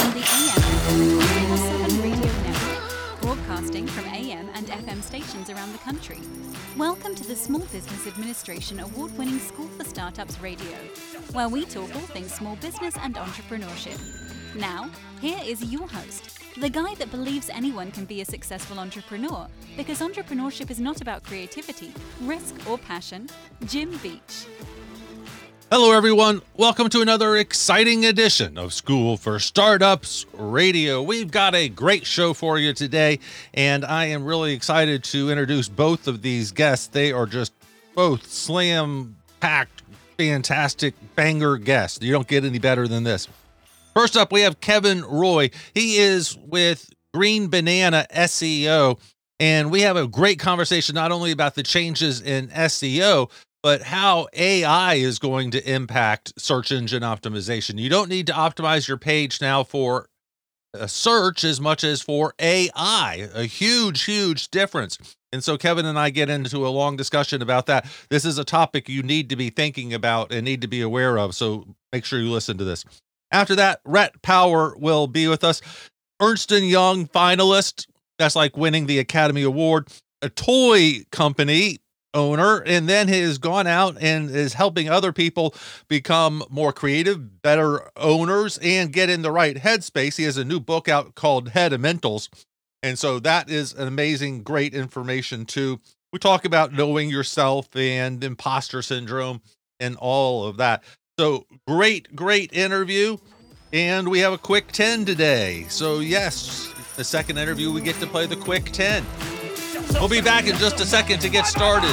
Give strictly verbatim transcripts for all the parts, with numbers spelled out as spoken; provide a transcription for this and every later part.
on the A M and F M seven Radio Network, broadcasting from A M and F M stations around the country. Welcome to the Small Business Administration Award-winning School for Startups Radio, where we talk all things small business and entrepreneurship. Now, here is your host, the guy that believes anyone can be a successful entrepreneur, because entrepreneurship is not about creativity, risk, or passion, Jim Beach. Hello, everyone. Welcome to another exciting edition of School for Startups Radio. We've got a great show for you today, and I am really excited to introduce both of these guests. They are just both slam-packed, fantastic banger guests. You don't get any better than this. First up, we have Kevin Roy. He is with Green Banana S E O, and we have a great conversation not only about the changes in S E O, but how A I is going to impact search engine optimization. You don't need to optimize your page now for a search as much as for A I, a huge, huge difference. And so Kevin and I get into a long discussion about that. This is a topic you need to be thinking about and need to be aware of, so make sure you listen to this. After that, Rhett Power will be with us. Ernst and Young finalist, that's like winning the Academy Award, a toy company owner, and then has gone out and is helping other people become more creative, better owners, and get in the right headspace. He has a new book out called Headamentals, and so that is an amazing, great information too. We talk about knowing yourself and imposter syndrome and all of that. So great, great interview, and we have a quick ten today. So yes, the second interview, we get to play the quick ten. We'll be back in just a second to get started.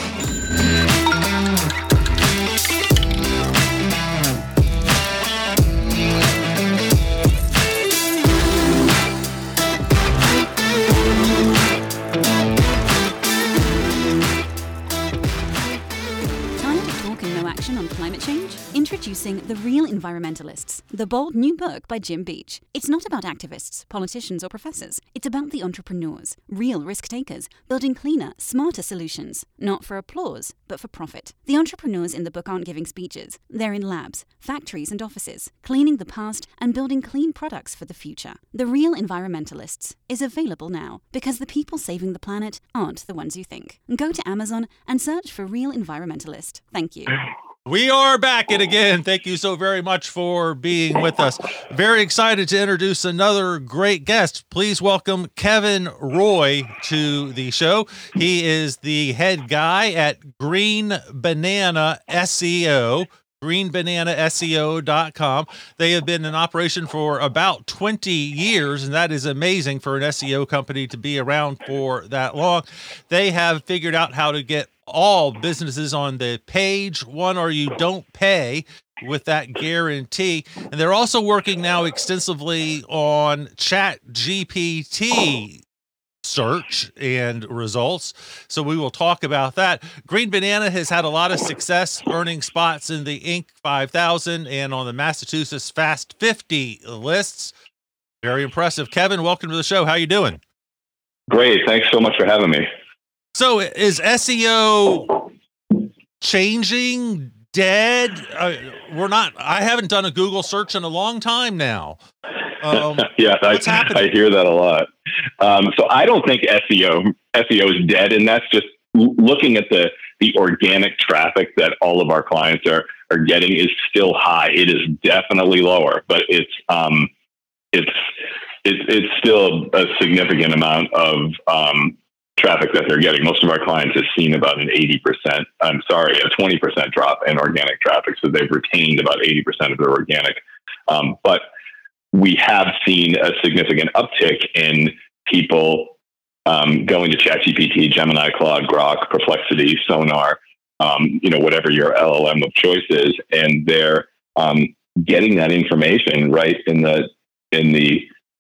On climate change? Introducing The Real Environmentalists, the bold new book by Jim Beach. It's not about activists, politicians, or professors. It's about the entrepreneurs, real risk takers, building cleaner, smarter solutions, not for applause, but for profit. The entrepreneurs in the book aren't giving speeches. They're in labs, factories, and offices, cleaning the past and building clean products for the future. The Real Environmentalists is available now because the people saving the planet aren't the ones you think. Go to Amazon and search for Real Environmentalist. Thank you. We are back and again. Thank you so very much for being with us. Very excited to introduce another great guest. Please welcome Kevin Roy to the show. He is the head guy at Green Banana S E O, green banana S E O dot com. They have been in operation for about twenty years, and that is amazing for an S E O company to be around for that long. They have figured out how to get all businesses on the page one or you don't pay with that guarantee. And they're also working now extensively on Chat G P T search and results. So we will talk about that. Green Banana has had a lot of success earning spots in the Inc five thousand and on the Massachusetts Fast fifty lists. Very impressive. Kevin, welcome to the show. How you doing? Great. Thanks so much for having me. So is S E O changing, dead? Uh, we're not, I haven't done a Google search in a long time now. Um, yeah, I, what's happening? I hear that a lot. Um, so I don't think S E O S E O is dead, and that's just looking at the, the organic traffic that all of our clients are, are getting is still high. It is definitely lower, but it's, um, it's, it's, it's still a significant amount of, um, traffic that they're getting. Most of our clients have seen about an eighty percent, I'm sorry, a twenty percent drop in organic traffic. So they've retained about eighty percent of their organic. Um, but we have seen a significant uptick in people um, going to ChatGPT, Gemini, Claude, Grok, Perplexity, Sonar, um, you know, whatever your L L M of choice is. And they're um, getting that information right in the, in the,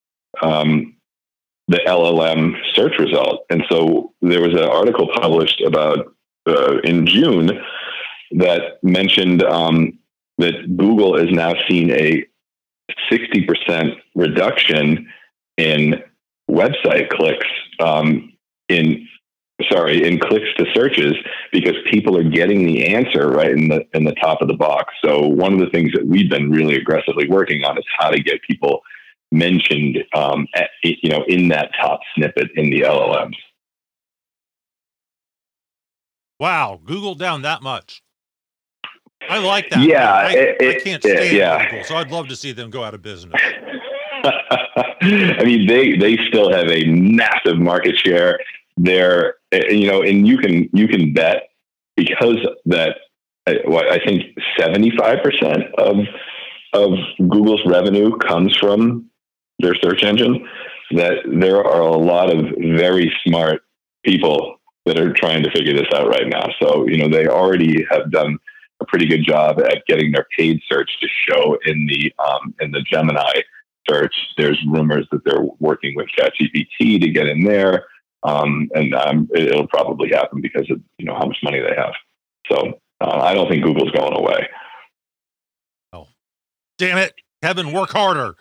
um, the L L M search result. And so there was an article published about uh, in June that mentioned um, that Google has now seen a sixty percent reduction in website clicks um, in, sorry, in clicks to searches because people are getting the answer right in the, in the top of the box. So one of the things that we've been really aggressively working on is how to get people mentioned, um, at, you know, in that top snippet in the L L Ms. Wow, Google down that much. I like that. Yeah, I, it, I can't stand it, yeah. Google, so I'd love to see them go out of business. I mean, they they still have a massive market share. They're, you know, and you can you can bet because that what I think seventy-five percent of of Google's revenue comes from their search engine, that there are a lot of very smart people that are trying to figure this out right now. So, you know, they already have done a pretty good job at getting their paid search to show in the um, in the Gemini search. There's rumors that they're working with ChatGPT to get in there, um, and um, it'll probably happen because of, you know, how much money they have. So uh, I don't think Google's going away. Oh, damn it, Kevin, work harder.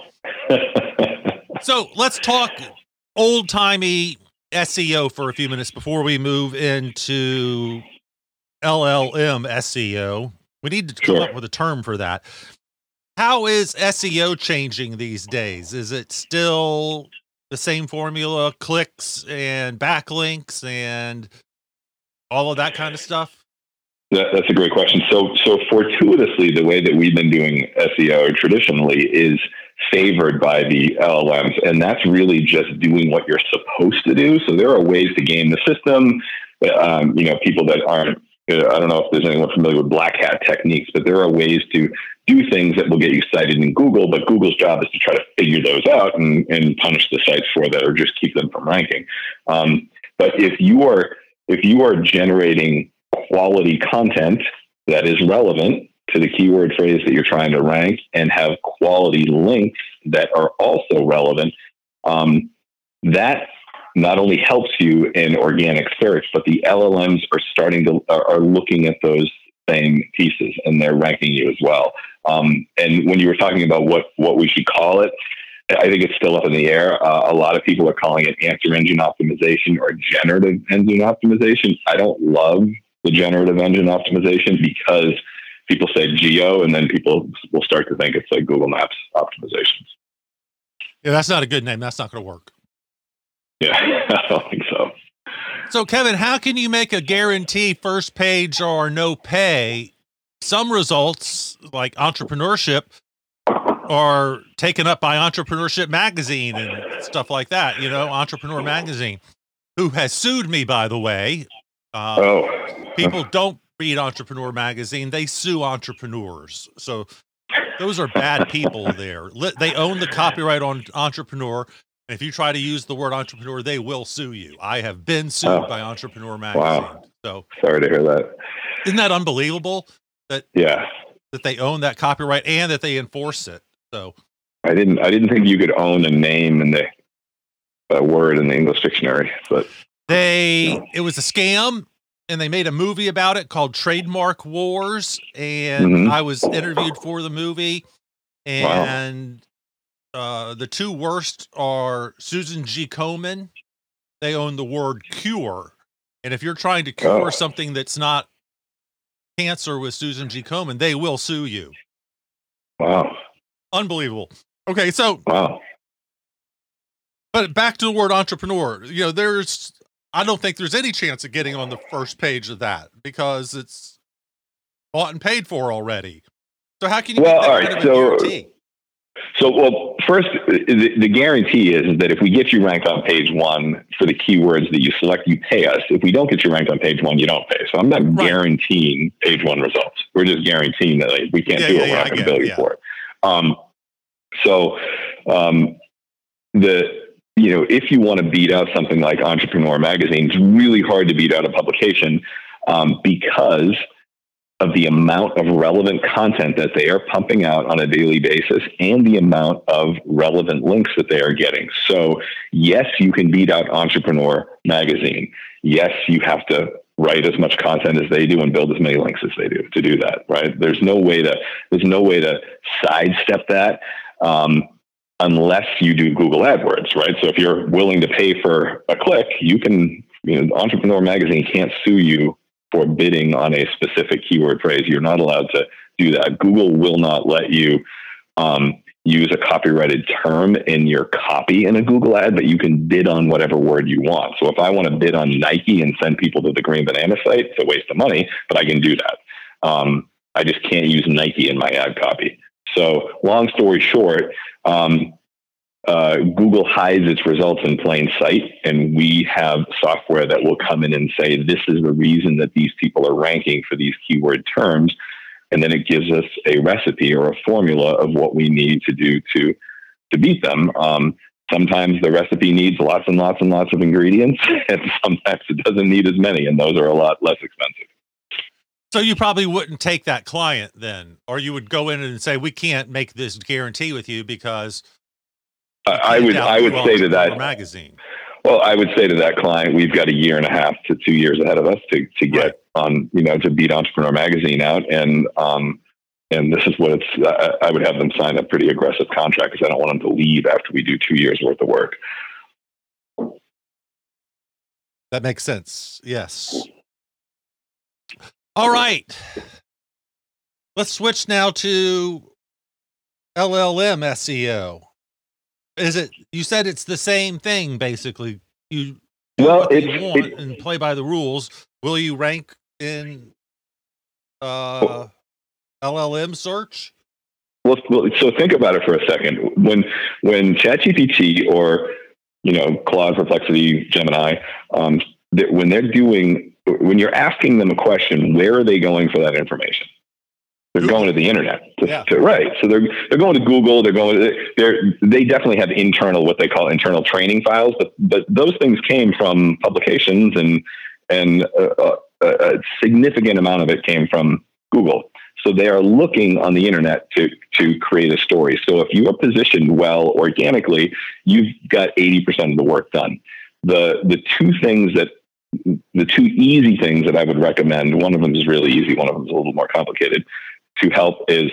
So let's talk old timey S E O for a few minutes before we move into L L M S E O. We need to come Sure. up with a term for that. How is S E O changing these days? Is it still the same formula, clicks and backlinks and all of that kind of stuff? That, that's a great question. So, so fortuitously, the way that we've been doing S E O traditionally is favored by the L L Ms, and that's really just doing what you're supposed to do. So there are ways to game the system. Um, you know, people that aren't, I don't know if there's anyone familiar with black hat techniques, but there are ways to do things that will get you cited in Google, but Google's job is to try to figure those out and, and punish the sites for that, or just keep them from ranking. Um, but if you are, if you are generating quality content that is relevant to the keyword phrase that you're trying to rank and have quality links that are also relevant, um, that not only helps you in organic search, but the L L Ms are starting to are, are looking at those same pieces and they're ranking you as well. Um, and when you were talking about what what we should call it, I think it's still up in the air. Uh, a lot of people are calling it answer engine optimization or generative engine optimization. I don't love the generative engine optimization because people say geo, and then people will start to think it's like Google Maps optimizations. Yeah, that's not a good name. That's not going to work. Yeah, I don't think so. So, Kevin, how can you make a guarantee first page or no pay? Some results, like entrepreneurship, are taken up by Entrepreneurship Magazine and stuff like that. You know, Entrepreneur Magazine, who has sued me, by the way. Um, oh, people don't read Entrepreneur Magazine; they sue entrepreneurs. So those are bad people. There, they own the copyright on Entrepreneur. If you try to use the word entrepreneur, they will sue you. I have been sued oh, by Entrepreneur Magazine. Wow. So sorry to hear that. Isn't that unbelievable? That yeah, that they own that copyright and that they enforce it. So I didn't I didn't think you could own a name in the a word in the English dictionary, but they you know. It was a scam, and they made a movie about it called Trademark Wars, and mm-hmm. I was interviewed for the movie, and. Wow. Uh, the two worst are Susan G. Komen. They own the word cure. And if you're trying to cure oh. something that's not cancer with Susan G. Komen, they will sue you. Wow. Unbelievable. Okay, so. Wow. But back to the word entrepreneur. You know, there's, I don't think there's any chance of getting on the first page of that because it's bought and paid for already. So how can you well, get that all kind right, of a so, guarantee? So, well, first, the, the guarantee is that if we get you ranked on page one for the keywords that you select, you pay us. If we don't get you ranked on page one, you don't pay. So I'm not right. guaranteeing page one results. We're just guaranteeing that like, we can't yeah, do yeah, it. We're yeah, not going to bill you yeah. for it. Um, so, um, the you know, if you want to beat out something like Entrepreneur Magazine, it's really hard to beat out a publication um, because of the amount of relevant content that they are pumping out on a daily basis and the amount of relevant links that they are getting. So yes, you can beat out Entrepreneur Magazine. Yes, you have to write as much content as they do and build as many links as they do to do that, right? There's no way to, there's no way to sidestep that um, unless you do Google AdWords, right? So if you're willing to pay for a click, you can, you know, Entrepreneur Magazine can't sue you for bidding on a specific keyword phrase. You're not allowed to do that. Google will not let you um, use a copyrighted term in your copy in a Google ad, but you can bid on whatever word you want. So if I want to bid on Nike and send people to the Green Banana site, it's a waste of money, but I can do that. Um, I just can't use Nike in my ad copy. So long story short, um, uh, Google hides its results in plain sight, and we have software that will come in and say, this is the reason that these people are ranking for these keyword terms. And then it gives us a recipe or a formula of what we need to do to to beat them. Um, sometimes the recipe needs lots and lots and lots of ingredients, and sometimes it doesn't need as many, and those are a lot less expensive. So you probably wouldn't take that client then, or you would go in and say, we can't make this guarantee with you because uh, I would I would say to that magazine. Well, I would say to that client, we've got a year and a half to two years ahead of us to to get right. on, you know, to beat Entrepreneur Magazine out, and um, and this is what it's. Uh, I would have them sign a pretty aggressive contract because I don't want them to leave after we do two years worth of work. That makes sense. Yes. All right. Let's switch now to L L M S E O. Is it, you said it's the same thing, basically. You do well, what it's, you want it's, and play by the rules. Will you rank in uh, L L M search? Well, well, so think about it for a second. When when ChatGPT or, you know, Claude, Perplexity, Gemini, um, that when they're doing, when you're asking them a question, where are they going for that information? They're Google. Going to the internet, to, yeah. to, right? So they're they're going to Google. They're going. To, they're they definitely have internal, what they call internal training files, but but those things came from publications, and and a, a, a significant amount of it came from Google. So they are looking on the internet to to create a story. So if you are positioned well organically, you've got eighty percent of the work done. The the two things that the two easy things that I would recommend. One of them is really easy. One of them is a little more complicated. To help is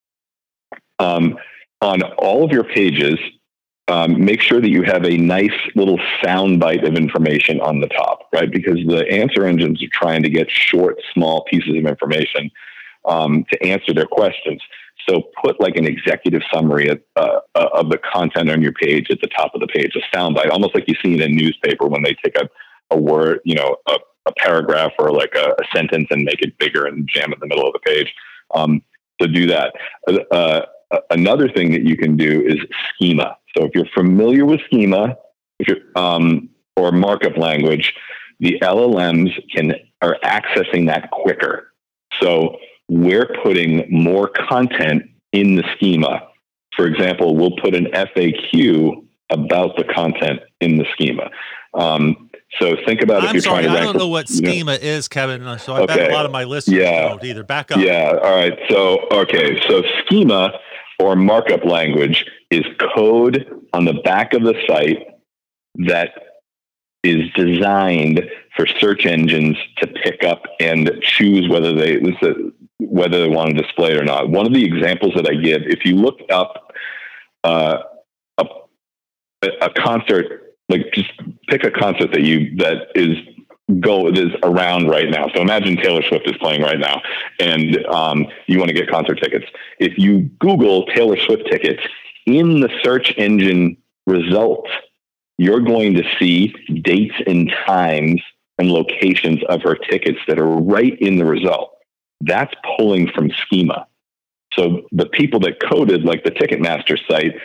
um, on all of your pages, um, make sure that you have a nice little sound bite of information on the top, right? Because the answer engines are trying to get short, small pieces of information um, to answer their questions. So put like an executive summary of, uh, of the content on your page at the top of the page, a sound bite, almost like you see in a newspaper when they take a, a word, you know, a, a paragraph or like a, a sentence and make it bigger and jam it in the middle of the page. Um, to do that. Uh, another thing that you can do is schema. So if you're familiar with schema, if you're, um, or markup language, the L L Ms can are accessing that quicker. So we're putting more content in the schema. For example, we'll put an F A Q about the content in the schema. Um, So think about if I'm you're sorry, trying to I rank. don't know what schema you know? is, Kevin. So I okay. bet a lot of my listeners yeah. don't either. Back up. Yeah. All right. So, okay. So schema or markup language is code on the back of the site that is designed for search engines to pick up and choose whether they, whether they want to display it or not. One of the examples that I give, if you look up uh, a, a concert, like just pick a concert that you, that is go, is around right now. So imagine Taylor Swift is playing right now and um, you want to get concert tickets. If you Google Taylor Swift tickets in the search engine results, you're going to see dates and times and locations of her tickets that are right in the result. That's pulling from schema. So the people that coded, like the Ticketmaster site,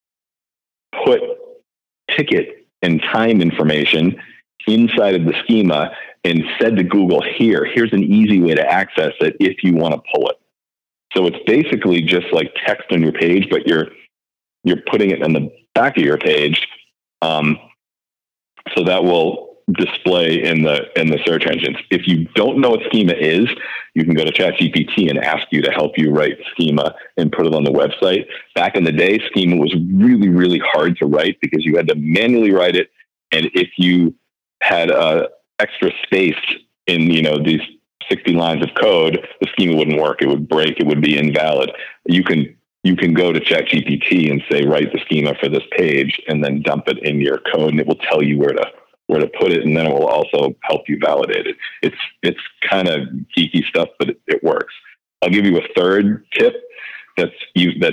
put ticket and time information inside of the schema and said to Google, here, here's an easy way to access it if you want to pull it. So it's basically just like text on your page, but you're you're putting it in the back of your page. Um, so that will display in the in the search engines. If you don't know what schema is, you can go to ChatGPT and ask you to help you write schema and put it on the website. Back in the day, schema was really, really hard to write because you had to manually write it. And if you had uh, extra space in, you know, these sixty lines of code, the schema wouldn't work. It would break. It would be invalid. You can you can go to ChatGPT and say, write the schema for this page, and then dump it in your code, and it will tell you where to where to put it, and then it will also help you validate it. It's it's kind of geeky stuff, but it, it works. I'll give you a third tip that's you that's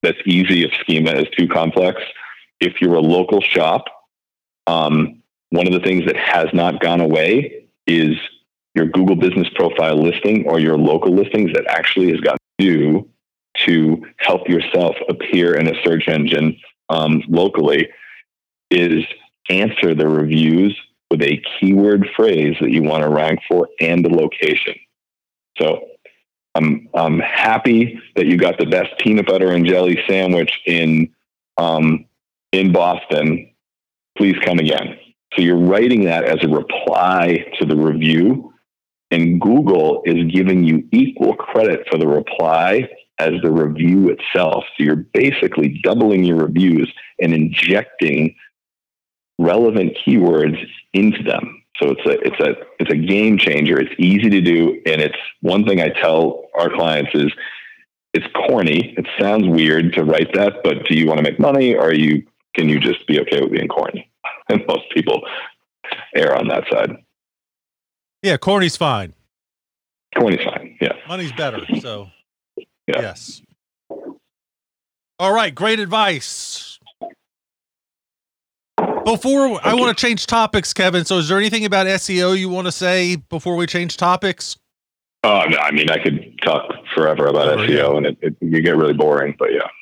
that's easy if schema is too complex. If you're a local shop, um, one of the things that has not gone away is your Google Business Profile listing or your local listings that actually has got to do to help yourself appear in a search engine um, locally is answer the reviews with a keyword phrase that you want to rank for and the location. So I'm I'm happy that you got the best peanut butter and jelly sandwich in um, in Boston. Please come again. So you're writing that as a reply to the review, and Google is giving you equal credit for the reply as the review itself. So you're basically doubling your reviews and injecting relevant keywords into them. So it's a it's a it's a game changer. It's easy to do, and it's one thing I tell our clients is it's corny. It sounds weird to write that, but do you want to make money, or are you can you just be okay with being corny? And most people err on that side. Yeah, corny's fine. Corny's fine. Yeah, money's better. So yeah. Yes. All right, great advice. Before I want to change topics, Kevin, so is there anything about S E O you want to say before we change topics? Oh, no, I mean, I could talk forever about oh, S E O, yeah. and it, it you get really boring, but yeah.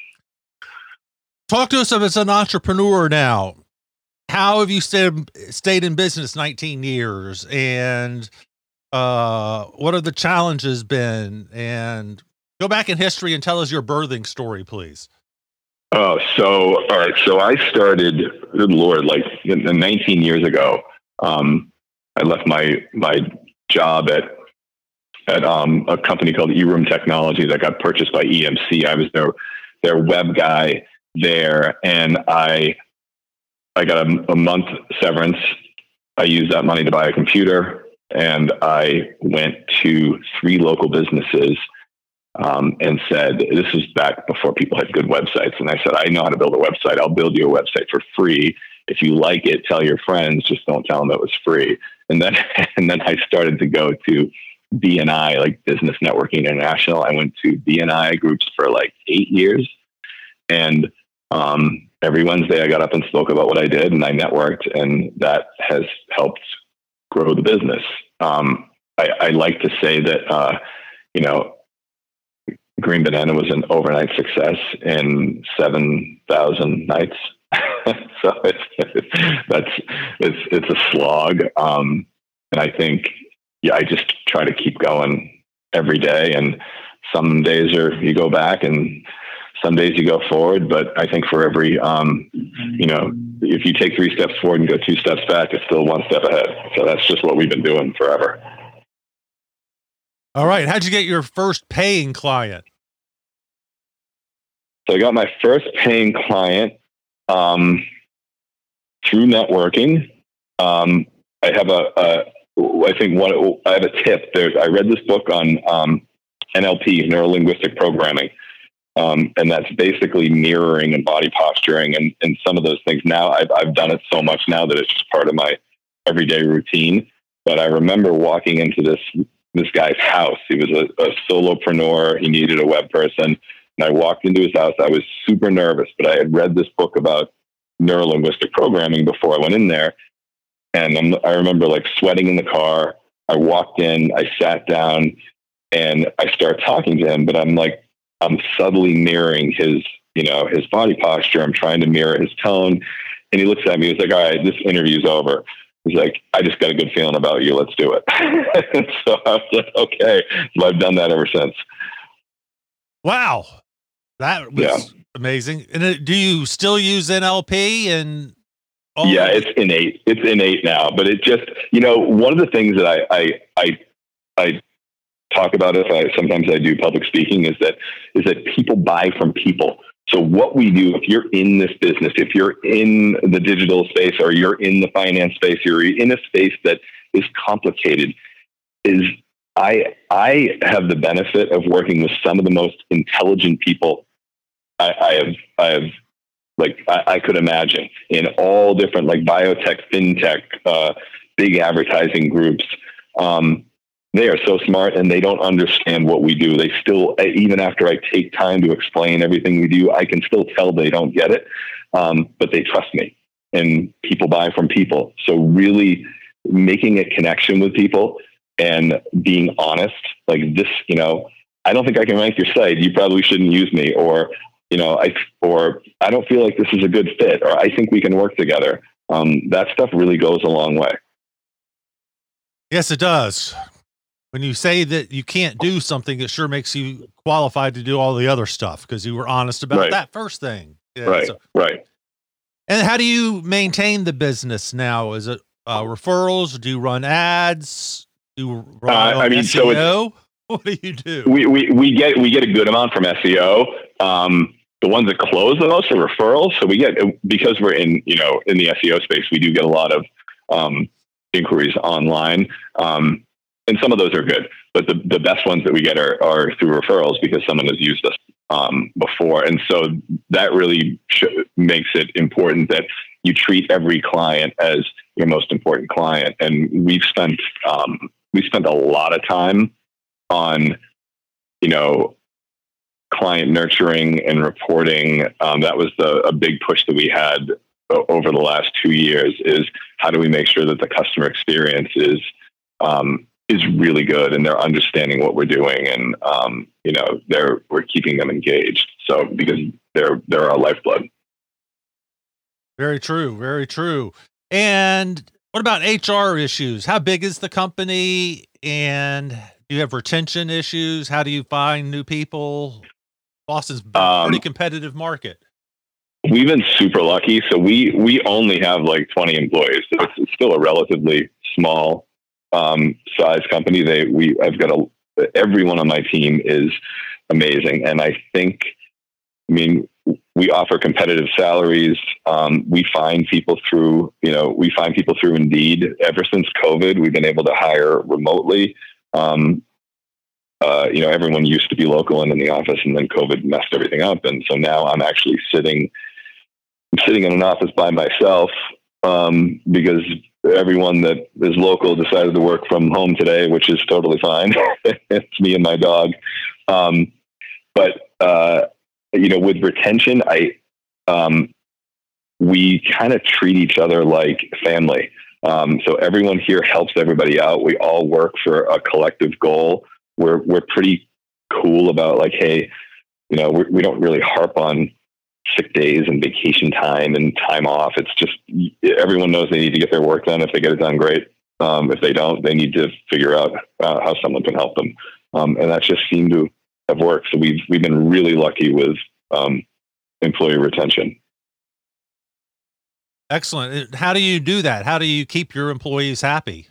Talk to us as an entrepreneur now. How have you stayed, stayed in business nineteen years, and uh, what have the challenges been? And go back in history and tell us your birthing story, please. Oh, so, all right. So I started, good Lord, like nineteen years ago. Um, I left my, my job at, at, um, a company called eRoom Technology that got purchased by E M C. I was their, their web guy there. And I, I got a, a month severance. I used that money to buy a computer, and I went to three local businesses Um, and said, this is back before people had good websites. And I said, I know how to build a website. I'll build you a website for free. If you like it, tell your friends, just don't tell them it was free. And then, and then I started to go to B N I, like Business Networking International. I went to B N I groups for like eight years. And um, every Wednesday I got up and spoke about what I did, and I networked, and that has helped grow the business. Um, I, I like to say that, uh, you know, Green Banana was an overnight success in seven thousand nights. So it's, that's, it's, it's a slog. Um, and I think, yeah, I just try to keep going every day. And some days are, you go back, and some days you go forward. But I think for every, um, you know, if you take three steps forward and go two steps back, it's still one step ahead. So that's just what we've been doing forever. All right. How'd you get your first paying client? So I got my first paying client um, through networking. Um, I have a, a, I think one, I have a tip. There's, I read this book on um, N L P, neuro-linguistic programming, um, and that's basically mirroring and body posturing and, and some of those things. Now I've, I've done it so much now that it's just part of my everyday routine. But I remember walking into this this guy's house. He was a, a solopreneur. He needed a web person. And I walked into his house. I was super nervous, but I had read this book about neuro-linguistic programming before I went in there. And I'm, I remember like sweating in the car. I walked in, I sat down, and I start talking to him, but I'm like, I'm subtly mirroring his, you know, his body posture. I'm trying to mirror his tone. And he looks at me. He's like, all right, this interview's over. He's like, I just got a good feeling about you. Let's do it. So I was like, okay. So I've done that ever since. Wow. That was yeah. amazing. And uh, do you still use N L P and all yeah, it's innate. It's innate now, but it just, you know, one of the things that I, I, I, I talk about if I, sometimes I do public speaking is that, is that people buy from people. So what we do, if you're in this business, if you're in the digital space, or you're in the finance space, you're in a space that is complicated, is I, I have the benefit of working with some of the most intelligent people I, I have, I have, like I, I could imagine, in all different, like biotech, fintech, uh, big advertising groups. Um, they are so smart, and they don't understand what we do. They still, even after I take time to explain everything we do, I can still tell they don't get it. Um, but they trust me, and people buy from people. So really making a connection with people and being honest, like this, you know, I don't think I can rank your site. You probably shouldn't use me, or, you know, I, or I don't feel like this is a good fit, or I think we can work together. Um, that stuff really goes a long way. Yes, it does. When you say that you can't do something, it sure makes you qualified to do all the other stuff because you were honest about right. that first thing. Yeah, right. So. Right. And how do you maintain the business now? Is it uh, referrals? Do you run ads? Do you run uh, I mean, S E O? So what do you do? We, we, we get, we get a good amount from S E O. Um, the ones that close the most are referrals. So we get, because we're in, you know, in the S E O space, we do get a lot of, um, inquiries online. Um, and some of those are good, but the, the best ones that we get are, are through referrals because someone has used us, um, before. And so that really sh- makes it important that you treat every client as your most important client. And we've spent, um, we spent a lot of time on, you know, client nurturing and reporting. Um, that was the, a big push that we had over the last two years is how do we make sure that the customer experience is, um, is really good and they're understanding what we're doing. And, um, you know, they're, we're keeping them engaged. So, because they're, they're our lifeblood. Very true. Very true. And what about H R issues? How big is the company, and do you have retention issues? How do you find new people? Boston's a um, pretty competitive market. We've been super lucky. So we, we only have like twenty employees. So it's, it's still a relatively small, um, size company. They, we, I've got a, everyone on my team is amazing. And I think, I mean, we offer competitive salaries. Um, we find people through, you know, we find people through Indeed. Ever since COVID, we've been able to hire remotely. Um, uh, you know, everyone used to be local and in the office, and then COVID messed everything up. And so now I'm actually sitting, I'm sitting in an office by myself, um, because everyone that is local decided to work from home today, which is totally fine. It's me and my dog. Um, but, uh, you know, with retention, I, um, we kind of treat each other like family. Um, so everyone here helps everybody out. We all work for a collective goal. We're, we're pretty cool about like, hey, you know, we're, we don't really harp on sick days and vacation time and time off. It's just, everyone knows they need to get their work done. If they get it done, great. Um, if they don't, they need to figure out uh, how someone can help them. Um, and that just seemed to have worked. So we've, we've been really lucky with, um, employee retention. Excellent. How do you do that? How do you keep your employees happy?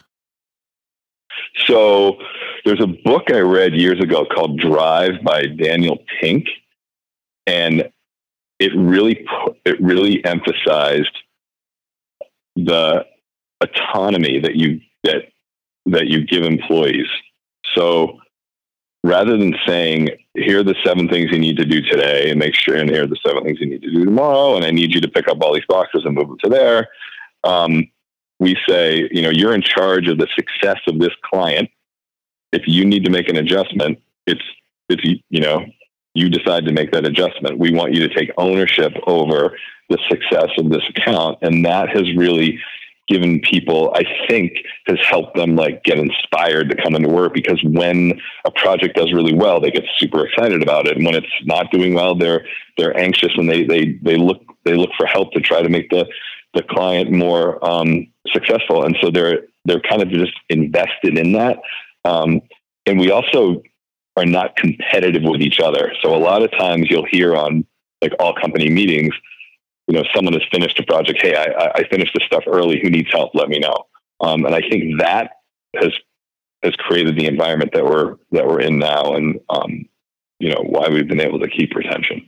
So there's a book I read years ago called Drive by Daniel Pink. And it really, it really emphasized the autonomy that you that that you give employees. So rather than saying, here are the seven things you need to do today and make sure, and here are the seven things you need to do tomorrow, and I need you to pick up all these boxes and move them to there. Um, we say, you know, you're in charge of the success of this client. If you need to make an adjustment, it's, it's, you know, you decide to make that adjustment. We want you to take ownership over the success of this account. And that has really given people, I think, has helped them like get inspired to come into work, because when a project does really well, they get super excited about it. And when it's not doing well, they're, they're anxious and they, they, they look, they look for help to try to make the, the client more, um, successful. And so they're, they're kind of just invested in that. Um, and we also are not competitive with each other. So a lot of times you'll hear on like all company meetings, you know, someone has finished a project. Hey, I, I finished this stuff early. Who needs help? Let me know. Um, and I think that has, has created the environment that we're, that we're in now. And, um, you know, why we've been able to keep retention.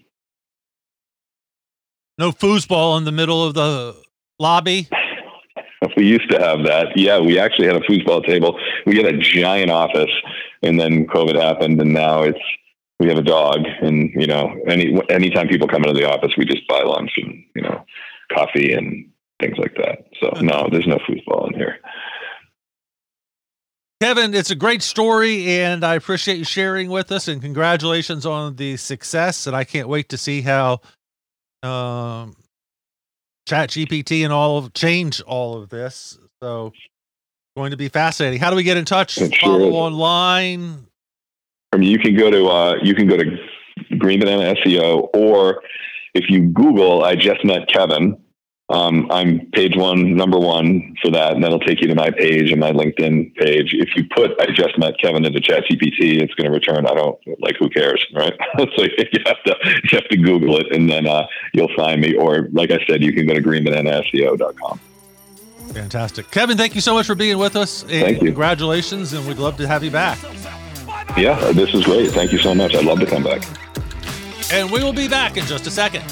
No foosball in the middle of the lobby. We used to have that. Yeah, we actually had a foosball table. We had a giant office, and then COVID happened, and now it's, we have a dog. And, you know, any anytime people come into the office, we just buy lunch and, you know, coffee and things like that. So no, there's no foosball in here. Kevin, it's a great story, and I appreciate you sharing with us, and congratulations on the success. And I can't wait to see how um, ChatGPT and all of change all of this. So going to be fascinating. How do we get in touch? It Follow sure is. online. I mean, you can go to uh, you can go to Green Banana S E O, or if you Google "I just met Kevin," um, I'm page one, number one for that, and that'll take you to my page and my LinkedIn page. If you put "I just met Kevin" into ChatGPT, it's going to return I don't like who cares, right? So you have to you have to Google it, and then uh, you'll find me. Or like I said, you can go to green banana S E O dot com. Fantastic, Kevin. Thank you so much for being with us. And thank you. Congratulations, and we'd love to have you back. Yeah, this is great. Thank you so much. I'd love to come back. And we will be back in just a second.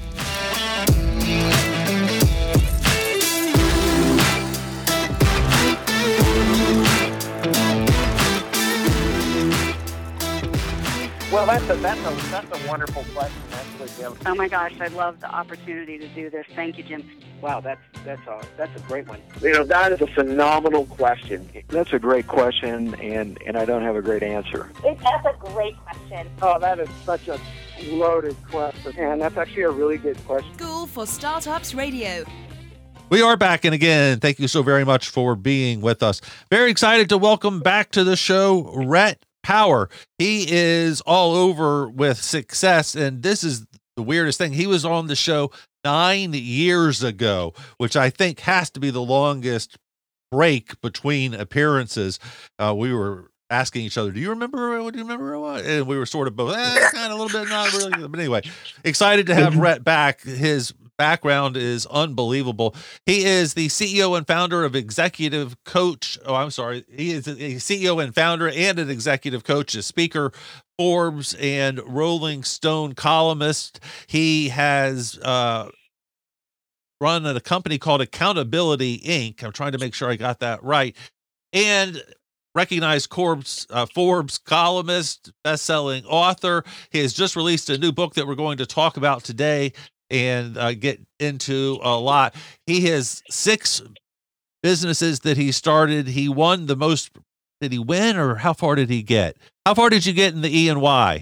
Well, that's a, that's a, that's a wonderful question, actually, Jim. Oh my gosh, I love the opportunity to do this. Thank you, Jim. Wow, that's that's a that's a great one. You know, that is a phenomenal question. That's a great question, and, and I don't have a great answer. It, that's a great question. Oh, that is such a loaded question, and that's actually a really good question. School for Startups Radio. We are back, and again, thank you so very much for being with us. Very excited to welcome back to the show Rhett Power. He is all over with success, and this is the weirdest thing. He was on the show nine years ago, which I think has to be the longest break between appearances. Uh, we were asking each other, do you remember what do you remember what? And we were sort of both eh, kind of a little bit, not really. But anyway, excited to have Rhett back. His background is unbelievable. He is the C E O and founder of Executive Coach. Oh, I'm sorry. He is a C E O and founder and an executive coach, a speaker, Forbes and Rolling Stone columnist. He has uh, run a company called Accountability Incorporated. I'm trying to make sure I got that right. And recognized Forbes, uh, Forbes columnist, best-selling author. He has just released a new book that we're going to talk about today and uh, get into a lot. He has six businesses that he started. He won the most. Did he win, or how far did he get? How far did you get in the E and Y?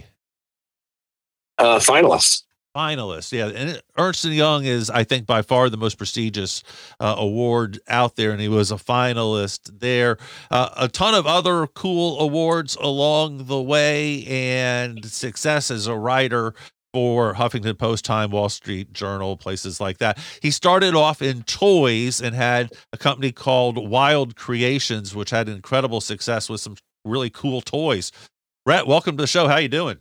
Uh, finalist. Finalist, yeah. And Ernst and Young is, I think, by far the most prestigious uh, award out there, and he was a finalist there. Uh, a ton of other cool awards along the way, and success as a writer for Huffington Post, Time, Wall Street Journal, places like that. He started off in toys and had a company called Wild Creations, which had incredible success with some really cool toys. Rhett, welcome to the show. How you doing?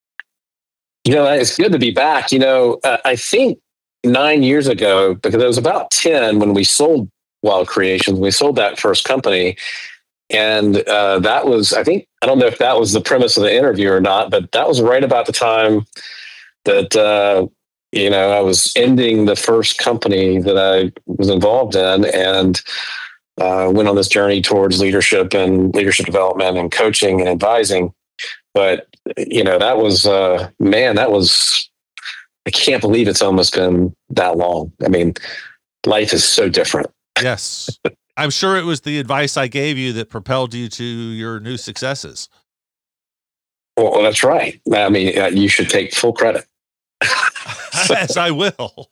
You know, it's good to be back. You know, uh, I think nine years ago, because it was about ten when we sold Wild Creations, we sold that first company. And uh, that was, I think, I don't know if that was the premise of the interview or not, but that was right about the time that, uh, you know, I was ending the first company that I was involved in, and uh, went on this journey towards leadership and leadership development and coaching and advising. But, you know, that was, uh, man, that was, I can't believe it's almost been that long. I mean, life is so different. Yes. I'm sure it was the advice I gave you that propelled you to your new successes. Well, that's right. I mean, uh, you should take full credit. So. Yes, I will.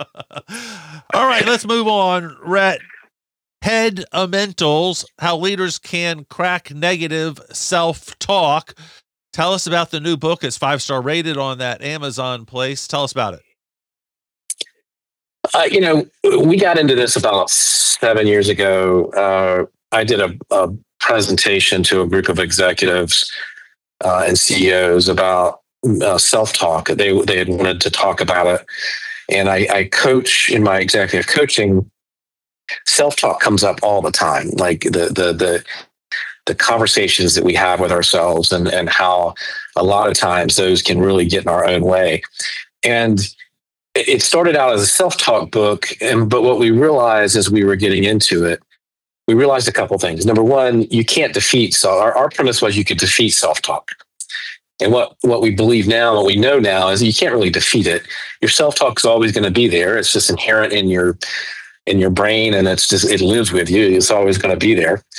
All right, let's move on. Rhett, Head-A-Mentals, how leaders can crack negative self-talk. Tell us about the new book. It's five-star rated on that Amazon place. Tell us about it. Uh, you know, we got into this about seven years ago. Uh, I did a, a presentation to a group of executives uh, and C E Os about uh, self-talk. They they had wanted to talk about it, and I, I coach in my executive coaching. Self-talk comes up all the time, like the the the the conversations that we have with ourselves, and and how a lot of times those can really get in our own way. And it started out as a self-talk book, and but what we realized as we were getting into it, we realized a couple things. Number one, you can't defeat. So our, our premise was you could defeat self-talk. And what, what we believe now, what we know now, is you can't really defeat it. Your self-talk is always going to be there. It's just inherent in your in your brain, and it's just it lives with you. It's always going to be there.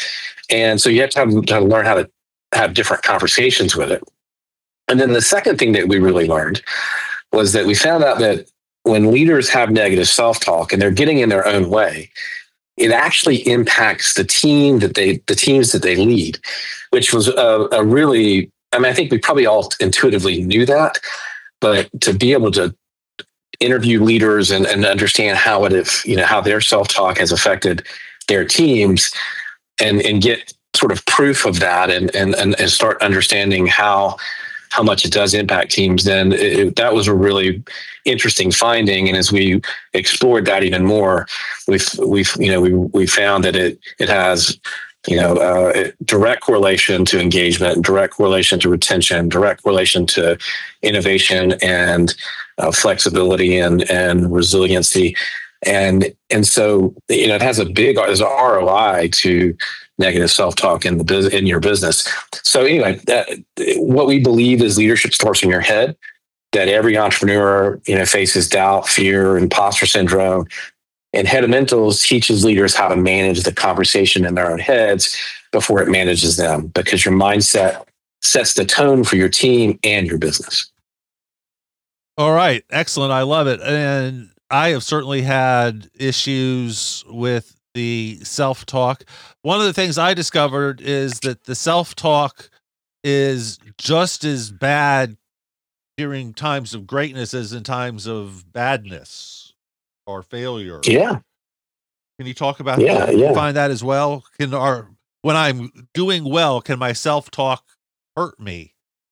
And so you have to, have to learn how to have different conversations with it. And then the second thing that we really learned was that we found out that when leaders have negative self-talk and they're getting in their own way, it actually impacts the team that they, the teams that they lead, which was a, a really, I mean, I think we probably all intuitively knew that, but to be able to interview leaders and, and understand how it, if, you know, how their self-talk has affected their teams and, and get sort of proof of that and, and, and start understanding how, how much it does impact teams, then it, that was a really interesting finding. And as we explored that even more, we've, we've, you know, we, we found that it, it has, you know, uh, direct correlation to engagement, direct correlation to retention, direct correlation to innovation and uh, flexibility and, and resiliency. And, and so, you know, it has a big, there's an R O I to negative self-talk in the business, in your business. So anyway, that, what we believe is leadership starts in your head, that every entrepreneur, you know, faces doubt, fear, imposter syndrome. And Head of Mentals teaches leaders how to manage the conversation in their own heads before it manages them, because your mindset sets the tone for your team and your business. All right. Excellent. I love it. And I have certainly had issues with the self-talk. One of the things I discovered is that the self-talk is just as bad during times of greatness as in times of badness or failure. Yeah. Can you talk about yeah, that? Yeah. You find that as well? Can our, when I'm doing well, can my self-talk hurt me?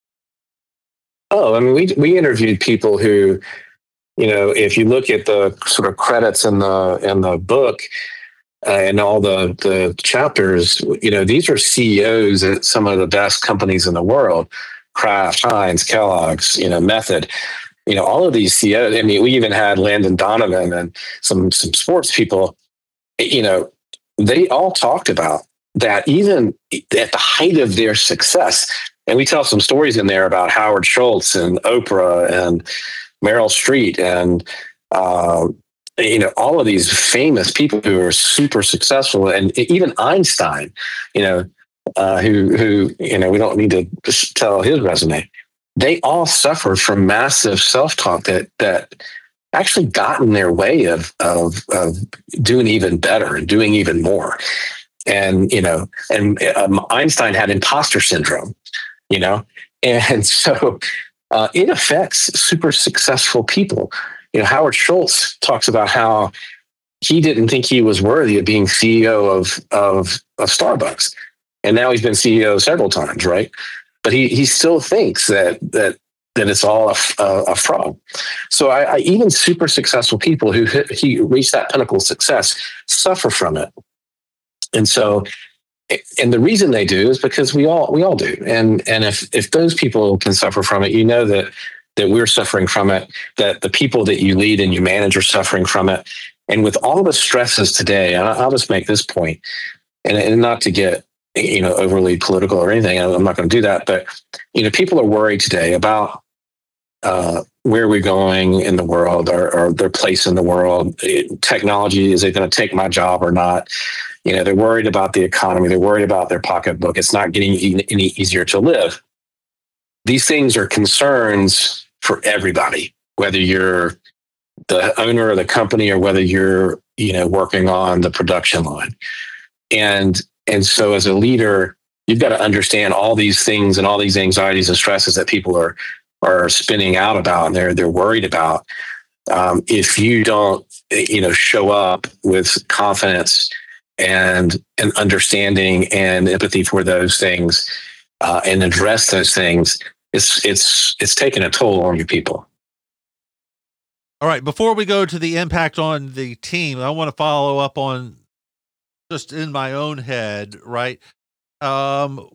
Oh, I mean, we, we interviewed people who, you know, if you look at the sort of credits in the, in the book, Uh, and all the, the chapters, you know, these are C E Os at some of the best companies in the world, Kraft, Heinz, Kellogg's, you know, Method, you know, all of these C E Os. I mean, we even had Landon Donovan and some, some sports people, you know, they all talked about that even at the height of their success. And we tell some stories in there about Howard Schultz and Oprah and Meryl Streep and, uh, you know, all of these famous people who are super successful, and even Einstein, you know, uh, who, who, you know, we don't need to just tell his resume. They all suffered from massive self-talk that, that actually got in their way of, of, of doing even better and doing even more. And, you know, and um, Einstein had imposter syndrome, you know, and so uh, it affects super successful people. You know, Howard Schultz talks about how he didn't think he was worthy of being C E O of, of, of Starbucks. And now he's been C E O several times, right? But he he still thinks that that that it's all a, a, a fraud. So I, I, even super successful people who hit, he reached that pinnacle of success suffer from it. And so, and the reason they do is because we all we all do. And and if if those people can suffer from it, you know that that we're suffering from it, that the people that you lead and you manage are suffering from it. And with all the stresses today, and I'll just make this point, and, and not to get, you know, overly political or anything, I'm not going to do that, but, you know, people are worried today about uh, where we're going in the world, or, or their place in the world. Technology, is it going to take my job or not? You know, they're worried about the economy. They're worried about their pocketbook. It's not getting any easier to live. These things are concerns for everybody, whether you're the owner of the company or whether you're, you know, working on the production line. And, and so as a leader, you've got to understand all these things and all these anxieties and stresses that people are, are spinning out about, and they're, they're worried about. Um, if you don't, you know, show up with confidence and, and understanding and empathy for those things, uh, and address those things, It's it's it's taking a toll on your people. All right. Before we go to the impact on the team, I want to follow up on just in my own head, right? Um,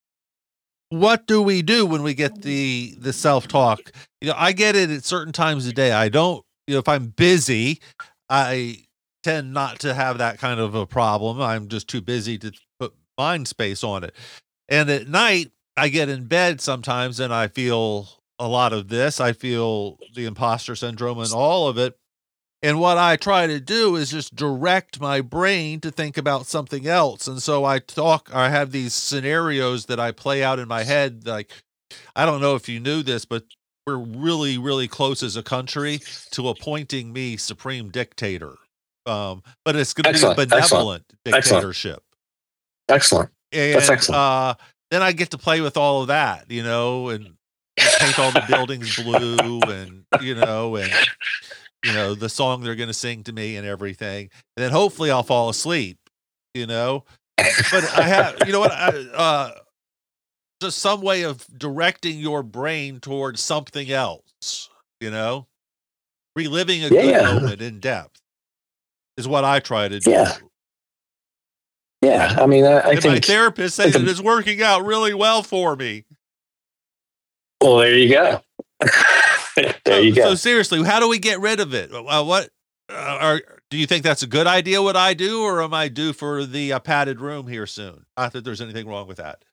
what do we do when we get the the self-talk? You know, I get it at certain times of day. I don't, you know, if I'm busy, I tend not to have that kind of a problem. I'm just too busy to put mind space on it. And at night, I get in bed sometimes and I feel a lot of this. I feel the imposter syndrome and all of it. And what I try to do is just direct my brain to think about something else. And so I talk, I have these scenarios that I play out in my head. Like, I don't know if you knew this, but we're really, really close as a country to appointing me supreme dictator. Um, but it's going to be a benevolent excellent. dictatorship. Excellent. And, That's excellent. Uh, then I get to play with all of that, you know, and paint all the buildings blue and, you know, and, you know, the song they're going to sing to me and everything. And then hopefully I'll fall asleep, you know, but I have, you know what, I, uh, just some way of directing your brain towards something else, you know, reliving a yeah, good yeah. moment in depth is what I try to do. Yeah. Yeah. I mean, I, I and think my therapist says the, it is working out really well for me. Well, there you go. there so, you go. So seriously, how do we get rid of it? Uh, what uh, are, do you think that's a good idea what I do, or am I due for the uh, padded room here soon? Not that there's anything wrong with that.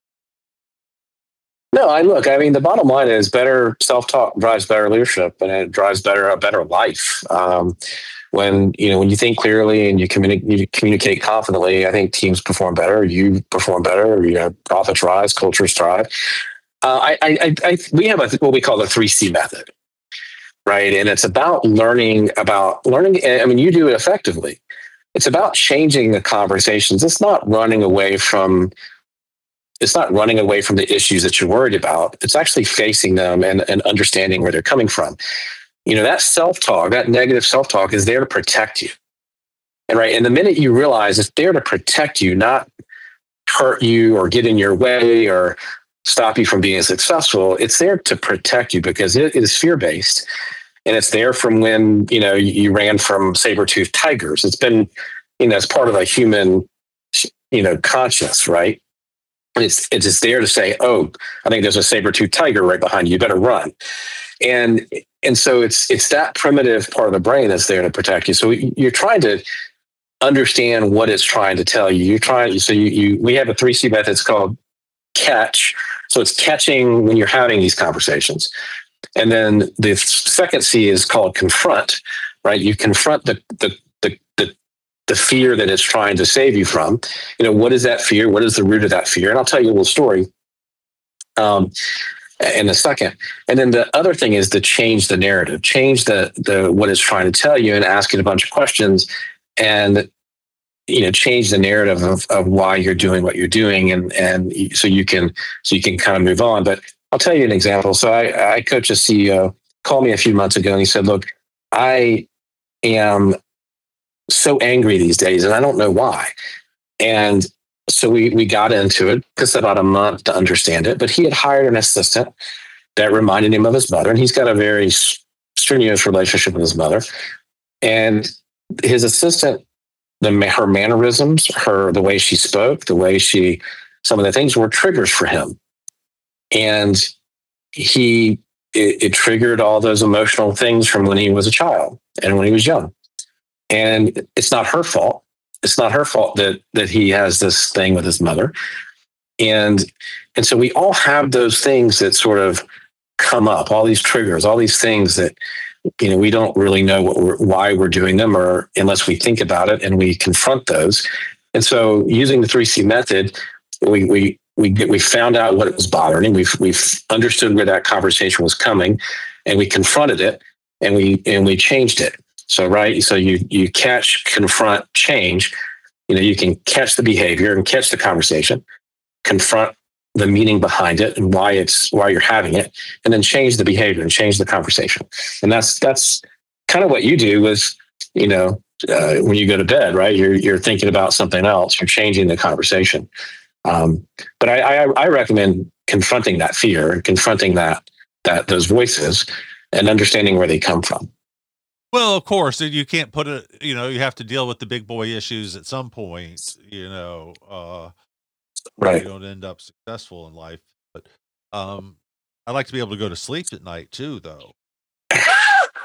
No, I look, I mean, the bottom line is better self-talk drives better leadership, and it drives better, a better life. Um, when, you know, when you think clearly and you communicate, you communicate confidently, I think teams perform better. You perform better. You know, profits rise, cultures thrive. Uh, I, I, I, we have a, what we call the three C method, right? And it's about learning about learning. I mean, you do it effectively. It's about changing the conversations. It's not running away from, it's not running away from the issues that you're worried about. It's actually facing them and, and understanding where they're coming from. You know, that self-talk, that negative self-talk is there to protect you. And right. And the minute you realize it's there to protect you, not hurt you or get in your way or stop you from being successful, it's there to protect you because it is fear-based. And it's there from when, you know, you ran from saber-toothed tigers. It's been, you know, it's part of a human, you know, conscience, right? It's it's just there to say, oh, I think there's a saber-toothed tiger right behind you. You better run. And and so it's it's that primitive part of the brain that's there to protect you. So you're trying to understand what it's trying to tell you. You're trying. So you, you we have a three C method. It's called catch. So it's catching when you're having these conversations. And then the second C is called confront. Right? You confront the the the the the fear that it's trying to save you from. You know, what is that fear? What is the root of that fear? And I'll tell you a little story um, in a second. And then the other thing is to change the narrative, change the the what it's trying to tell you, and ask it a bunch of questions, and you know, change the narrative of, of why you're doing what you're doing, and and so you can so you can kind of move on. But I'll tell you an example. So I, I coach a C E O, called me a few months ago, and he said, "Look, I am so angry these days, and I don't know why." And so we we got into it. It took about a month to understand it, but he had hired an assistant that reminded him of his mother, and he's got a very strenuous relationship with his mother. And his assistant, the her mannerisms, her the way she spoke, the way she, some of the things were triggers for him, and he it, it triggered all those emotional things from when he was a child and when he was young. And it's not her fault. It's not her fault that that he has this thing with his mother. And and so we all have those things that sort of come up, all these triggers, all these things that, you know, we don't really know what we're, why we're doing them, or unless we think about it and we confront those. And so using the three C method, we we we we found out what it was bothering. We've we've understood where that conversation was coming, and we confronted it, and we and we changed it. So, right. So you, you catch, confront, change, you know, you can catch the behavior and catch the conversation, confront the meaning behind it and why it's, why you're having it, and then change the behavior and change the conversation. And that's, that's kind of what you do is, you know, uh, when you go to bed, right, you're, you're thinking about something else, you're changing the conversation. Um, but I, I, I recommend confronting that fear and confronting that, that those voices and understanding where they come from. Well, of course, you can't put it, you know, you have to deal with the big boy issues at some point, you know, uh, right. You don't end up successful in life. But um, I like to be able to go to sleep at night too, though.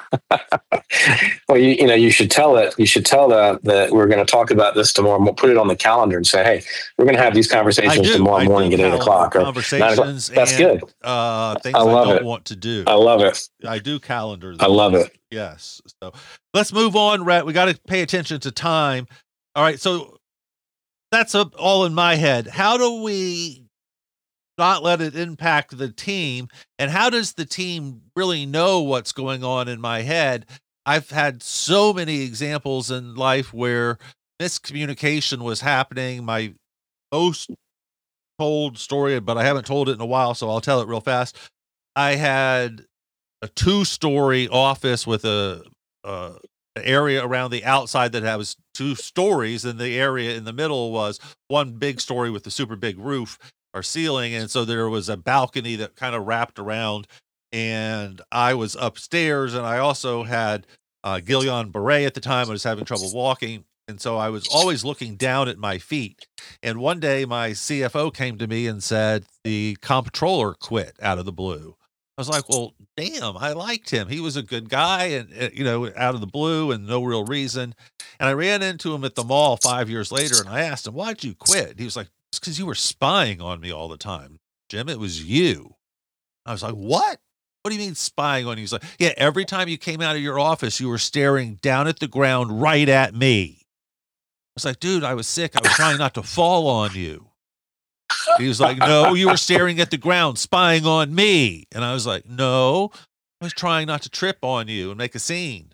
Well, you, you know, you should tell it. You should tell that that we're going to talk about this tomorrow. We'll put it on the calendar and say, "Hey, we're going to have these conversations tomorrow I morning at eight o'clock or conversations. That's and, good. Uh, things I I, love don't it. want to do. I love it. I do calendar. I love it. Yes. So let's move on, Rhett. We got to pay attention to time. All right. So that's a, all in my head. How do we not let it impact the team? And how does the team really know what's going on in my head? I've had so many examples in life where miscommunication was happening. My most told story, but I haven't told it in a while, so I'll tell it real fast. I had a two-story office with a, uh, an area around the outside that has two stories, and the area in the middle was one big story with the super big roof or ceiling, and so there was a balcony that kind of wrapped around, and I was upstairs, and I also had uh, Guillain-Barré at the time. I was having trouble walking, and so I was always looking down at my feet. And one day my C F O came to me and said the comptroller quit out of the blue. I was like, well, damn, I liked him. He was a good guy, and, uh, you know, out of the blue and no real reason. And I ran into him at the mall five years later, and I asked him, why'd you quit? He was like, it's because you were spying on me all the time, Jim. It was you. I was like, what? What do you mean spying on you? He's like, yeah, every time you came out of your office, you were staring down at the ground right at me. I was like, dude, I was sick. I was trying not to fall on you. He was like, no, you were staring at the ground, spying on me. And I was like, no, I was trying not to trip on you and make a scene.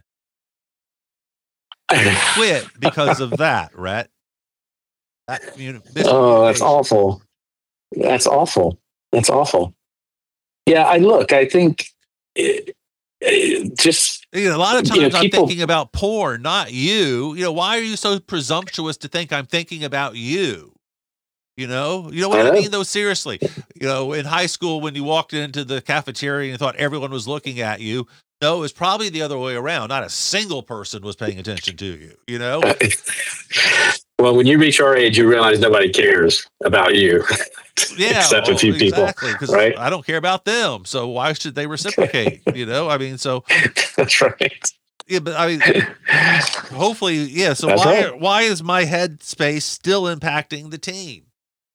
I quit because of that, Rhett. That, you know, oh, that's awful. That's awful. That's awful. Yeah, I look, I think it, it just... You know, a lot of times you know, I'm people, thinking about porn, not you. You know, why are you so presumptuous to think I'm thinking about you? You know, you know what I, I mean, though, seriously, you know, in high school, when you walked into the cafeteria and thought everyone was looking at you, no, it was probably the other way around. Not a single person was paying attention to you, you know? Well, when you reach our age, you realize nobody cares about you. Yeah, except well, a few exactly, people, because right? I don't care about them. So why should they reciprocate? You know, I mean, so that's right. Yeah, but I mean, hopefully, yeah. So that's why right. why is my head space still impacting the team?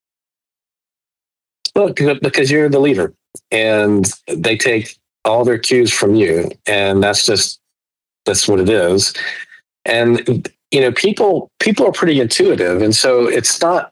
Look, because you're the leader, and they take all their cues from you, and that's just that's what it is. And you know, people people are pretty intuitive, and so it's not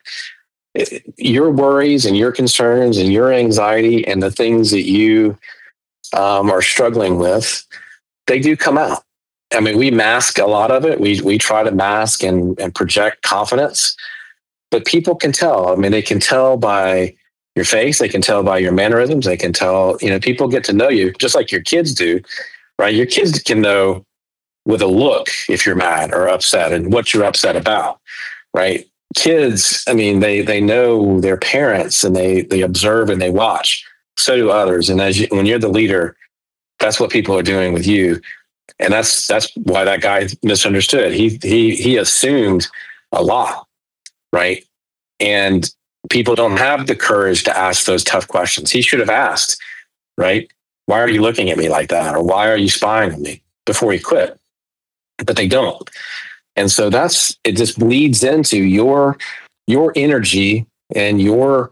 your worries and your concerns and your anxiety and the things that you um, are struggling with. They do come out. I mean, we mask a lot of it. We we try to mask and and project confidence, but people can tell. I mean, they can tell by your face. They can tell by your mannerisms. They can tell, you know, people get to know you just like your kids do, right? Your kids can know with a look if you're mad or upset and what you're upset about, right? Kids, I mean, they they know their parents and they they observe and they watch. So do others. And as you, when you're the leader, that's what people are doing with you. And that's that's why that guy misunderstood. He he he assumed a lot, right? And people don't have the courage to ask those tough questions. He should have asked, right? Why are you looking at me like that? Or why are you spying on me before he quit? But they don't. And so that's, it just bleeds into your, your energy and your,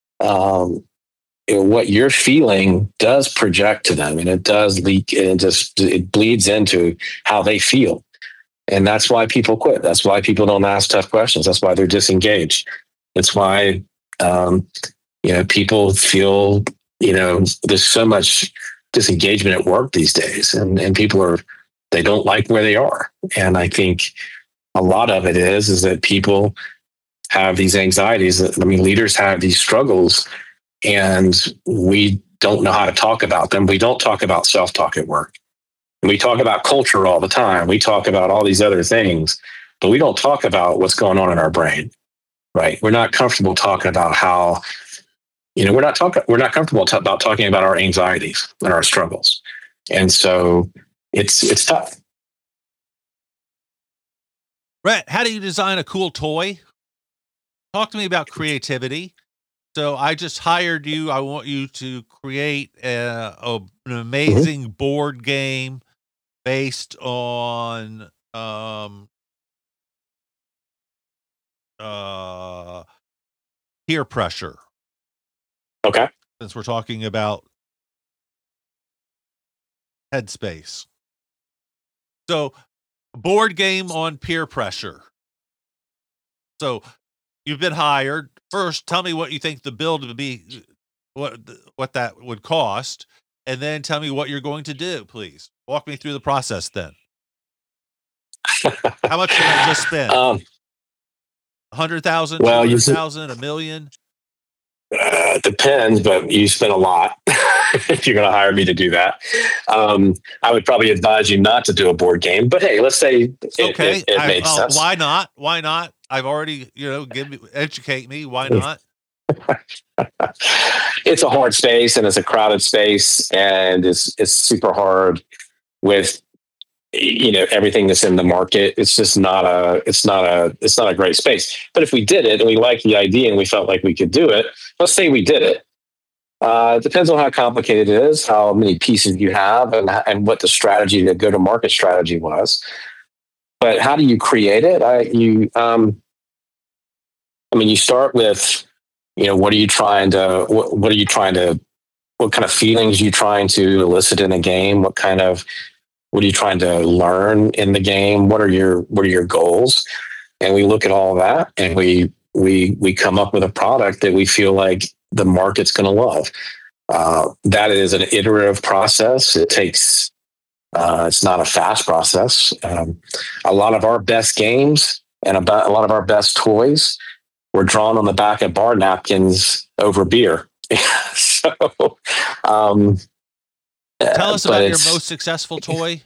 um, you know, what you're feeling does project to them, and it does leak, and it just, it bleeds into how they feel. And that's why people quit. That's why people don't ask tough questions. That's why they're disengaged. It's why, um, you know, people feel, you know, there's so much disengagement at work these days, and, and people are, they don't like where they are. And I think a lot of it is, is that people have these anxieties. I mean, leaders have these struggles, and we don't know how to talk about them. We don't talk about self-talk at work. We talk about culture all the time. We talk about all these other things, but we don't talk about what's going on in our brain, right? We're not comfortable talking about how, you know, we're not talking, we're not comfortable t- about talking about our anxieties and our struggles. And so it's, it's tough. Rhett, how do you design a cool toy? Talk to me about creativity. So I just hired you. I want you to create a, a, an amazing mm-hmm. board game based on um, uh, peer pressure. Okay. Since we're talking about Headspace. So, board game on peer pressure. So, you've been hired. First, tell me what you think the build would be, what what that would cost, and then tell me what you're going to do, please. Walk me through the process then. How much did I just spend? Um, one hundred thousand, well, two you hundred thousand, a million? Uh, depends, but you spend a lot if you're going to hire me to do that. Um, I would probably advise you not to do a board game, but hey, let's say it, okay. it, it I, made uh, sense. Why not? Why not? I've already, you know, give me, educate me. Why not? It's a hard space and it's a crowded space, and it's it's super hard with, you know, everything that's in the market. It's just not a it's not a it's not a great space. But if we did it and we liked the idea and we felt like we could do it, let's say we did it. Uh, it depends on how complicated it is, how many pieces you have, and and what the strategy, the go to market strategy was. But how do you create it? I you um, I mean, you start with, you know, what are you trying to what, what are you trying to what kind of feelings are you trying to elicit in a game? What kind of What are you trying to learn in the game? What are your What are your goals? And we look at all that, and we we we come up with a product that we feel like the market's going to love. Uh, that is an iterative process. It takes. Uh, it's not a fast process. Um, a lot of our best games and about a lot of our best toys were drawn on the back of bar napkins over beer. so. Um, Tell us about your most successful toy.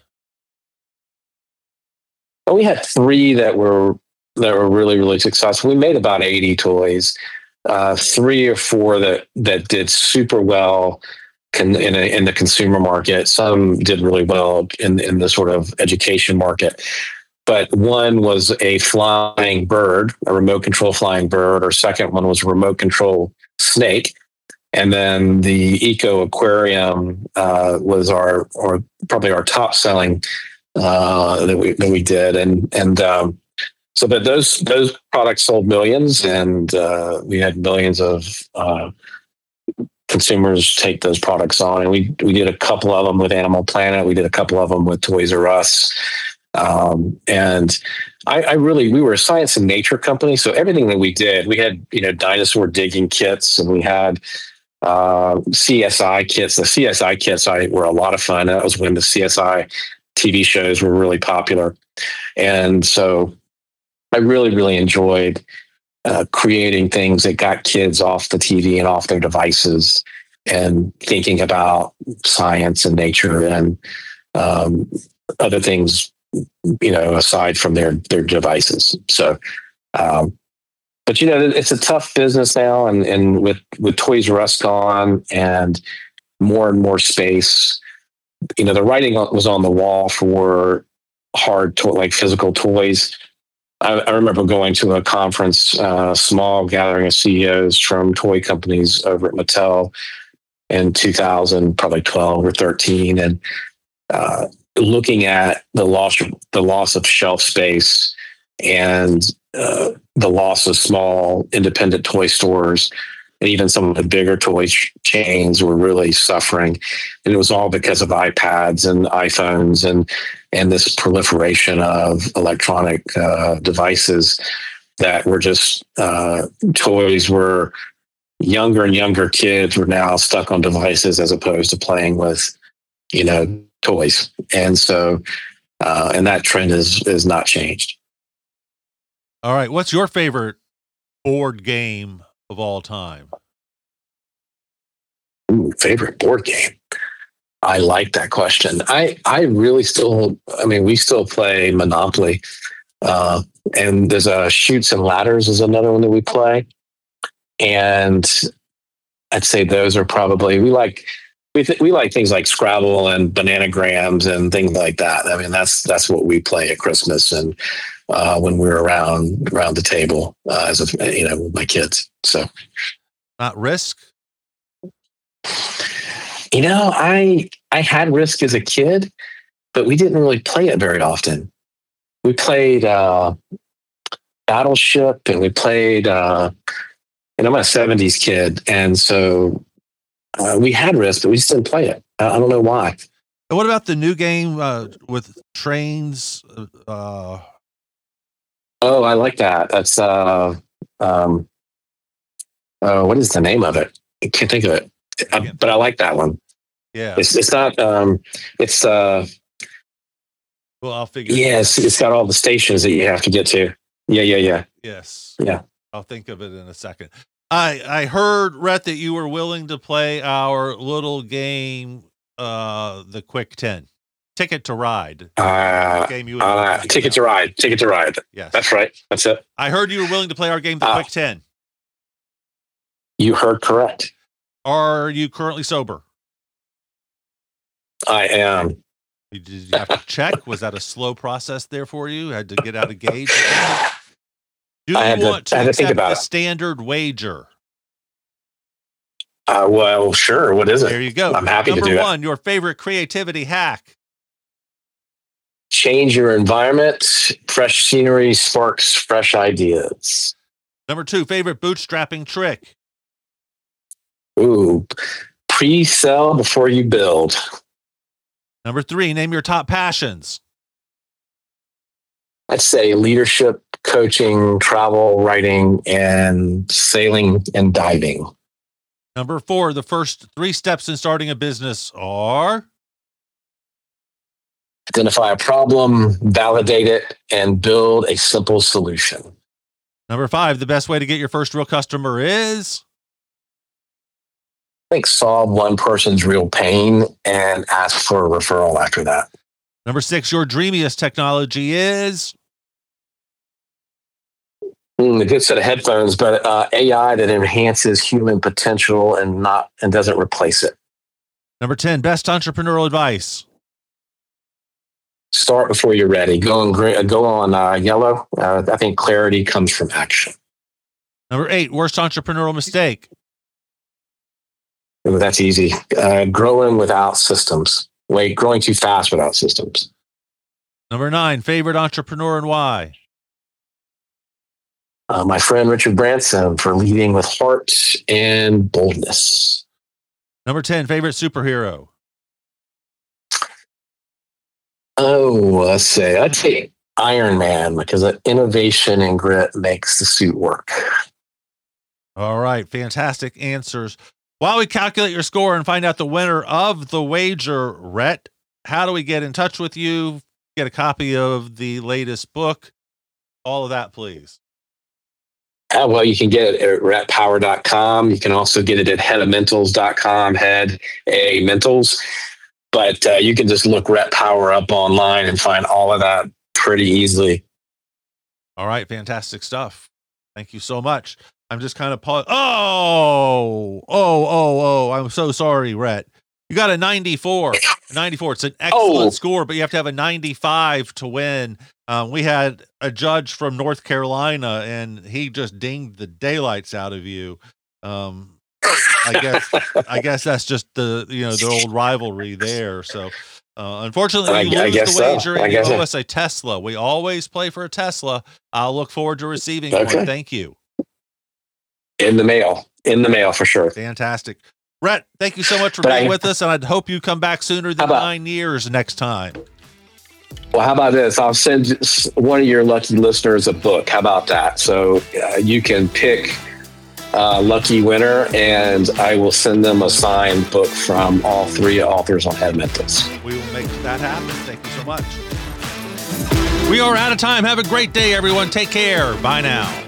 Well, we had three that were that were really, really successful. We made about eighty toys. Uh, three or four that that did super well con, in a, in the consumer market. Some did really well in in the sort of education market. But one was a flying bird, a remote control flying bird. Our second one was a remote control snake. And then the Eco Aquarium uh, was our, or probably our top selling uh, that we that we did, and and um, so but those those products sold millions, and uh, we had millions of uh, consumers take those products on, and we we did a couple of them with Animal Planet, we did a couple of them with Toys R Us, um, and I, I really we were a science and nature company, so everything that we did, we had you know dinosaur digging kits, and we had uh, C S I kits. The C S I kits I, were a lot of fun. That was when the C S I T V shows were really popular. And so I really, really enjoyed uh, creating things that got kids off the T V and off their devices and thinking about science and nature and um, other things, you know, aside from their, their devices. So, um, But, you know, it's a tough business now. And, and with, with Toys R Us gone and more and more space, you know, the writing was on the wall for hard, to- like physical toys. I, I remember going to a conference, uh, small gathering of C E Os from toy companies over at Mattel in two thousand, probably twelve or thirteen, and uh, looking at the loss, the loss of shelf space and uh, the loss of small independent toy stores, and even some of the bigger toy ch- chains were really suffering. And it was all because of iPads and iPhones and and this proliferation of electronic uh, devices that were just uh, toys were younger and younger kids were now stuck on devices as opposed to playing with, you know, toys. And so, uh, and that trend is is not changed. All right. What's your favorite board game of all time? Ooh, favorite board game? I like that question. I, I really still, I mean, we still play Monopoly. Uh, and there's a Chutes and Ladders is another one that we play. And I'd say those are probably, we like, we, th- we like things like Scrabble and Bananagrams and things like that. I mean, that's, that's what we play at Christmas and uh, when we're around, around the table uh, as a, you know, with my kids. So Not Risk? You know, I I had Risk as a kid, but we didn't really play it very often. We played uh, Battleship, and we played, uh, and I'm a seventies kid, and so uh, we had Risk, but we just didn't play it. I, I don't know why. And what about the new game uh, with trains? Uh... Oh, I like that. That's uh, um, uh, what is the name of it? I can't think of it, I, but I like that one. Yeah, it's it's not. Um, it's uh, well, I'll figure. Yes, it it's got all the stations that you have to get to. Yeah, yeah, yeah. Yes. Yeah. I'll think of it in a second. I I heard, Rhett, that you were willing to play our little game, uh, the Quick ten, Ticket to Ride. Uh, game you uh, Ticket to Ride. Ticket to Ride. Yes, that's right. That's it. I heard you were willing to play our game, the uh, Quick ten. You heard correct. Are you currently sober? I am. Did you have to check? Was that a slow process there for you? Had to get out of gauge? Do I you want to, to, to accept the it. standard wager? Uh, well, sure. What is it? There you go. I'm happy Number to do one, it. Your favorite creativity hack. Change your environment. Fresh scenery sparks fresh ideas. Number two, favorite bootstrapping trick. Ooh, pre-sell before you build. Number three, name your top passions. I'd say leadership, coaching, travel, writing, and sailing and diving. Number four, the first three steps in starting a business are? Identify a problem, validate it, and build a simple solution. Number five, the best way to get your first real customer is? I think solve one person's real pain and ask for a referral after that. Number six, your dreamiest technology is? Mm, a good set of headphones, but uh, A I that enhances human potential and not and doesn't replace it. Number ten, best entrepreneurial advice. Start before you're ready. Go on, green, go on uh, yellow. Uh, I think clarity comes from action. Number eight, worst entrepreneurial mistake. That's easy. Uh, growing without systems. Wait, growing too fast without systems. Number nine, favorite entrepreneur and why? Uh, my friend Richard Branson for leading with heart and boldness. Number ten, favorite superhero. Oh, let's say I'd say Iron Man because innovation and grit makes the suit work. All right, fantastic answers. While we calculate your score and find out the winner of the wager, Rhett, how do we get in touch with you? Get a copy of the latest book, all of that, please. Uh, well, you can get it at rhett power dot com. You can also get it at head of mentals dot com, head a mentals. But uh, you can just look Rhett Power up online and find all of that pretty easily. All right, fantastic stuff. Thank you so much. I'm just kind of pausing. Oh, oh, oh, oh. I'm so sorry, Rhett. You got a ninety-four. ninety-four. It's an excellent oh. score, but you have to have a ninety-five to win. Um, we had a judge from North Carolina, and he just dinged the daylights out of you. Um, I guess I guess that's just the you know the old rivalry there. So uh, unfortunately, I, you lose I guess the wager so. and you owe so. us a Tesla. We always play for a Tesla. I'll look forward to receiving okay. one. Thank you. In the mail. In the mail for sure. Fantastic. Rhett, thank you so much for but being I, with us, and I'd hope you come back sooner than about, nine years next time. Well, how about this? I'll send one of your lucky listeners a book. How about that? So uh, you can pick a lucky winner, and I will send them a signed book from all three authors on Head Mentals. We will make that happen. Thank you so much. We are out of time. Have a great day, everyone. Take care. Bye now.